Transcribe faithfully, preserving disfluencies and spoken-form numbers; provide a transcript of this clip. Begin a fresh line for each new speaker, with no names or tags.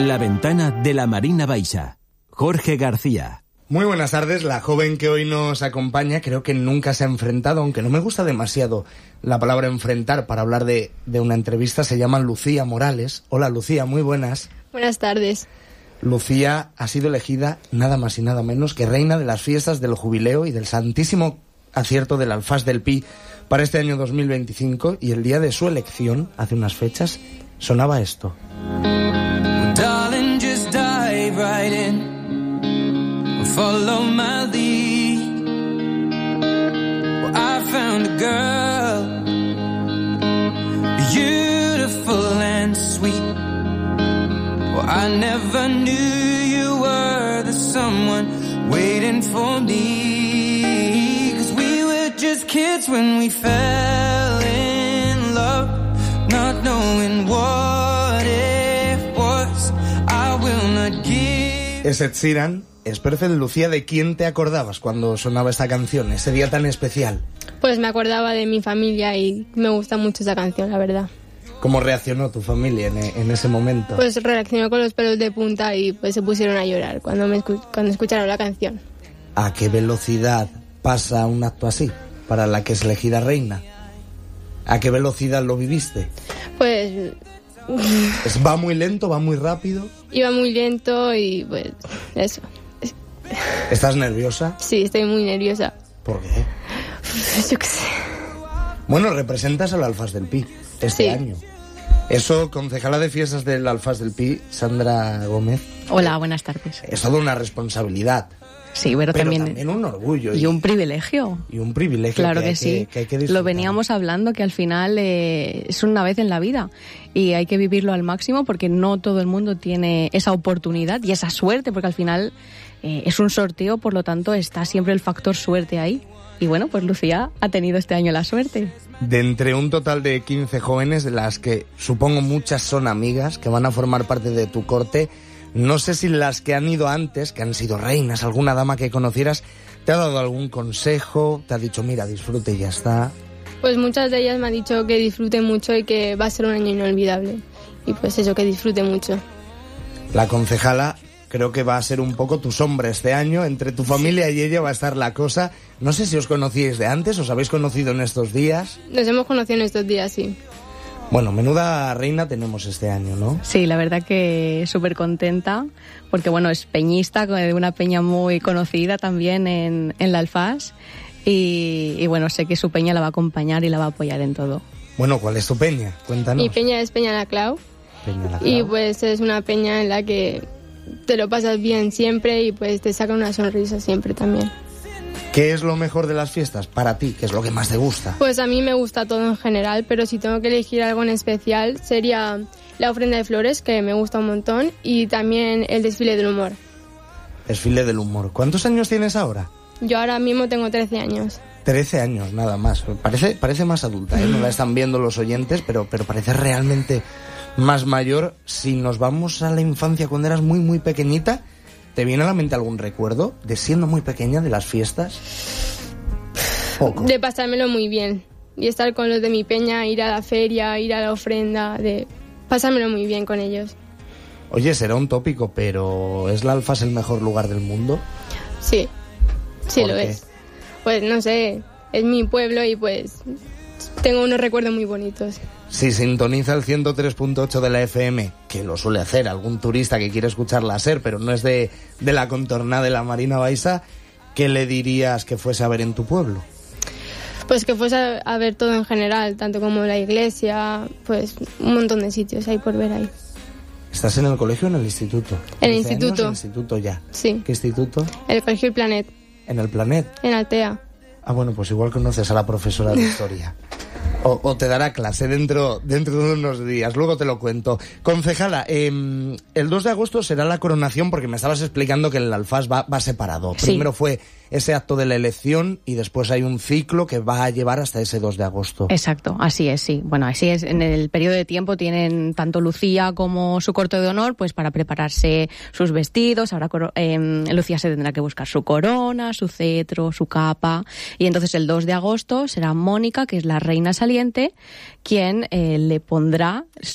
La ventana de la Marina Baixa. Jorge García.
Muy buenas tardes. La joven que hoy nos acompaña creo que nunca se ha enfrentado, aunque no me gusta demasiado la palabra enfrentar para hablar de, de una entrevista. Se llama Lucía Morales. Hola Lucía, muy buenas.
Buenas tardes.
Lucía ha sido elegida nada más y nada menos que reina de las fiestas del Jubileo y del Santísimo Acierto del Alfás del Pi para este año dos mil veinticinco, y el día de su elección, hace unas fechas, sonaba esto.
Darling, just dive right in, follow my lead. Well, I found a girl, beautiful and sweet. Well, I never knew you were the someone waiting for me. 'Cause we were just kids when we fell in love, not knowing what it was. I will not give.
Es Ed Sheeran. Es perfecto. Lucía, ¿de quién te acordabas cuando sonaba esta canción, ese día tan especial?
Pues me acordaba de mi familia y me gusta mucho esa canción, la verdad.
¿Cómo reaccionó tu familia en, en ese momento?
Pues reaccionó con los pelos de punta y pues se pusieron a llorar cuando, me escu- cuando escucharon la canción.
¿A qué velocidad pasa un acto así, para la que es elegida reina? ¿A qué velocidad lo viviste?
Pues...
¿Es, ¿Va muy lento, va muy rápido?
Iba muy lento y pues eso.
¿Estás nerviosa?
Sí, estoy muy nerviosa.
¿Por qué?
Yo qué sé.
Bueno, representas al Alfás del Pi este
Sí.
año. Eso, concejala de fiestas del Alfás del Pi, Sandra Gómez.
Hola, buenas tardes.
Es toda una responsabilidad.
Sí, pero,
Pero
también,
también un orgullo.
y un privilegio.
Y un privilegio.
Claro
que,
que,
hay
sí.
Que, que hay que disfrutar.
Lo veníamos hablando, que al final eh, es una vez en la vida y hay que vivirlo al máximo porque no todo el mundo tiene esa oportunidad y esa suerte, porque al final eh, es un sorteo, por lo tanto está siempre el factor suerte ahí. Y bueno, pues Lucía ha tenido este año la suerte.
De entre un total de quince jóvenes, de las que supongo muchas son amigas, que van a formar parte de tu corte, no sé si las que han ido antes, que han sido reinas, alguna dama que conocieras, te ha dado algún consejo, te ha dicho, mira, disfrute y ya está.
Pues muchas de ellas me han dicho que disfrute mucho y que va a ser un año inolvidable. Y pues eso, que disfrute mucho.
La concejala creo que va a ser un poco tu sombra este año. Entre tu familia y ella va a estar la cosa. No sé si os conocíais de antes, os habéis conocido en estos días.
Nos hemos conocido en estos días, sí.
Bueno, menuda reina tenemos este año, ¿no?
Sí, la verdad que súper contenta, porque bueno, es peñista, de una peña muy conocida también en, en la Alfás, y, y bueno, sé que su peña la va a acompañar y la va a apoyar en todo.
Bueno, ¿cuál es tu peña? Cuéntanos.
Mi peña es Peña La Clau,
Peña La Clau.
y pues es una peña en la que te lo pasas bien siempre y pues te saca una sonrisa siempre también.
¿Qué es lo mejor de las fiestas para ti? ¿Qué es lo que más te gusta?
Pues a mí me gusta todo en general, pero si tengo que elegir algo en especial sería la ofrenda de flores, que me gusta un montón, y también el desfile del humor.
Desfile del humor. ¿Cuántos años tienes ahora?
Yo ahora mismo tengo trece años.
trece años, nada más. Parece, parece más adulta, ¿eh? No la están viendo los oyentes, pero, pero parece realmente más mayor. Si nos vamos a la infancia, cuando eras muy, muy pequeñita, ¿te viene a la mente algún recuerdo de siendo muy pequeña, de las fiestas? Poco.
De pasármelo muy bien y estar con los de mi peña, ir a la feria, ir a la ofrenda, de pasármelo muy bien con ellos.
Oye, será un tópico, pero ¿es la Alfás el mejor lugar del mundo?
Sí, sí
¿Por
lo
qué?
es. Pues no sé, es mi pueblo y pues tengo unos recuerdos muy bonitos.
Si sintoniza el ciento tres punto ocho de la F M, que lo suele hacer algún turista que quiere escuchar la SER, pero no es de, de la contornada de la Marina Baixa, ¿qué le dirías que fuese a ver en tu pueblo?
Pues que fuese a, a ver todo en general, tanto como la iglesia, pues un montón de sitios hay por ver ahí.
¿Estás en el colegio o en el instituto?
En el
¿trece
instituto.
años? En el instituto ya.
Sí.
¿Qué instituto?
El Colegio El Planet,
En el Planet.
en Altea.
Ah, bueno, pues igual conoces a la profesora de historia. O, o te dará clase dentro, dentro de unos días, luego te lo cuento. Concejala, eh, el dos de agosto será la coronación, porque me estabas explicando que el Alfás va, va separado.
Sí.
Primero fue ese acto de la elección y después hay un ciclo que va a llevar hasta ese dos de agosto.
Exacto, así es, sí. Bueno, así es. En el periodo de tiempo tienen tanto Lucía como su corte de honor, pues para prepararse sus vestidos. Ahora eh, Lucía se tendrá que buscar su corona, su cetro, su capa. Y entonces el dos de agosto será Mónica, que es la reina saliente, quien eh, le pondrá